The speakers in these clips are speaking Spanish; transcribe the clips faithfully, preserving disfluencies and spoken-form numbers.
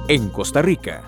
en Costa Rica.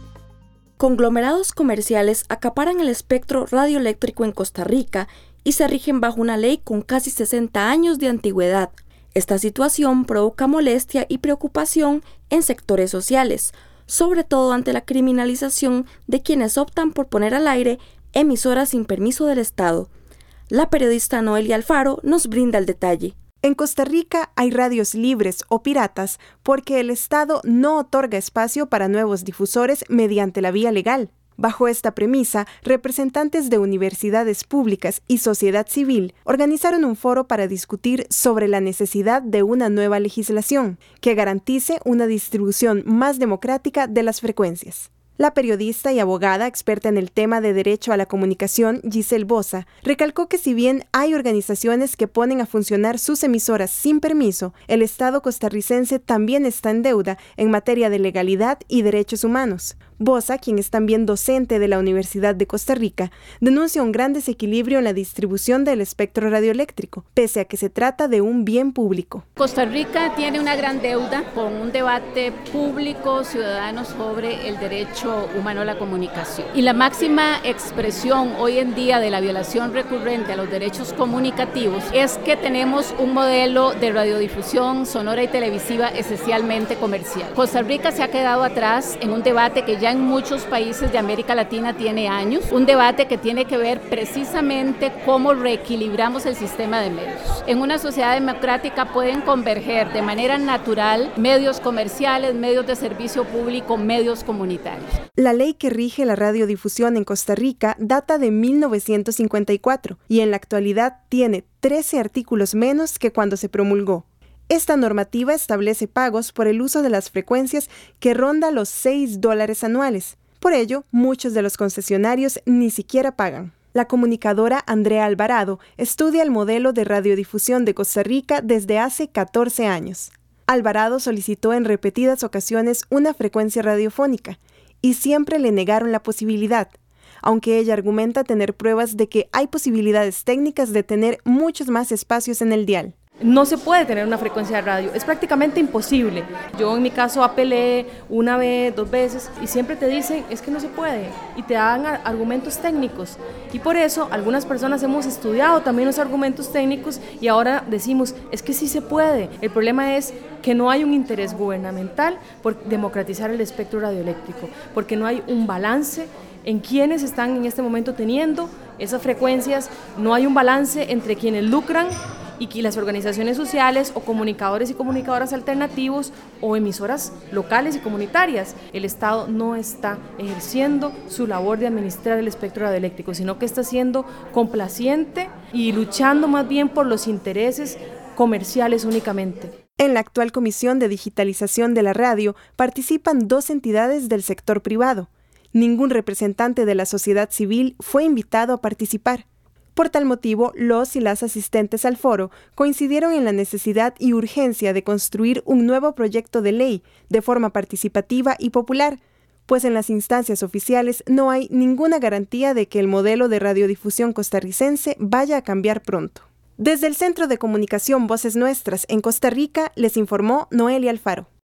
Conglomerados comerciales acaparan el espectro radioeléctrico en Costa Rica y se rigen bajo una ley con casi sesenta años de antigüedad. Esta situación provoca molestia y preocupación en sectores sociales, sobre todo ante la criminalización de quienes optan por poner al aire emisoras sin permiso del Estado. La periodista Noelia Alfaro nos brinda el detalle. En Costa Rica hay radios libres o piratas porque el Estado no otorga espacio para nuevos difusores mediante la vía legal. Bajo esta premisa, representantes de universidades públicas y sociedad civil organizaron un foro para discutir sobre la necesidad de una nueva legislación que garantice una distribución más democrática de las frecuencias. La periodista y abogada experta en el tema de derecho a la comunicación, Giselle Bosa, recalcó que si bien hay organizaciones que ponen a funcionar sus emisoras sin permiso, el Estado costarricense también está en deuda en materia de legalidad y derechos humanos. Bosa, quien es también docente de la Universidad de Costa Rica, denuncia un gran desequilibrio en la distribución del espectro radioeléctrico, pese a que se trata de un bien público. Costa Rica tiene una gran deuda con un debate público ciudadano sobre el derecho humano a la comunicación. Y la máxima expresión hoy en día de la violación recurrente a los derechos comunicativos es que tenemos un modelo de radiodifusión sonora y televisiva esencialmente comercial. Costa Rica se ha quedado atrás en un debate que ya ya en muchos países de América Latina tiene años, un debate que tiene que ver precisamente cómo reequilibramos el sistema de medios. En una sociedad democrática pueden converger de manera natural medios comerciales, medios de servicio público, medios comunitarios. La ley que rige la radiodifusión en Costa Rica data de mil novecientos cincuenta y cuatro y en la actualidad tiene trece artículos menos que cuando se promulgó. Esta normativa establece pagos por el uso de las frecuencias que ronda los seis dólares anuales. Por ello, muchos de los concesionarios ni siquiera pagan. La comunicadora Andrea Alvarado estudia el modelo de radiodifusión de Costa Rica desde hace catorce años. Alvarado solicitó en repetidas ocasiones una frecuencia radiofónica y siempre le negaron la posibilidad, aunque ella argumenta tener pruebas de que hay posibilidades técnicas de tener muchos más espacios en el dial. No se puede tener una frecuencia de radio, es prácticamente imposible. Yo en mi caso apelé una vez, dos veces y siempre te dicen es que no se puede y te dan argumentos técnicos y por eso algunas personas hemos estudiado también los argumentos técnicos y ahora decimos es que sí se puede. El problema es que no hay un interés gubernamental por democratizar el espectro radioeléctrico, porque no hay un balance en quienes están en este momento teniendo esas frecuencias, no hay un balance entre quienes lucran y que las organizaciones sociales o comunicadores y comunicadoras alternativos o emisoras locales y comunitarias. El Estado no está ejerciendo su labor de administrar el espectro radioeléctrico, sino que está siendo complaciente y luchando más bien por los intereses comerciales únicamente. En la actual Comisión de Digitalización de la Radio participan dos entidades del sector privado. Ningún representante de la sociedad civil fue invitado a participar. Por tal motivo, los y las asistentes al foro coincidieron en la necesidad y urgencia de construir un nuevo proyecto de ley de forma participativa y popular, pues en las instancias oficiales no hay ninguna garantía de que el modelo de radiodifusión costarricense vaya a cambiar pronto. Desde el Centro de Comunicación Voces Nuestras en Costa Rica, les informó Noelia Alfaro.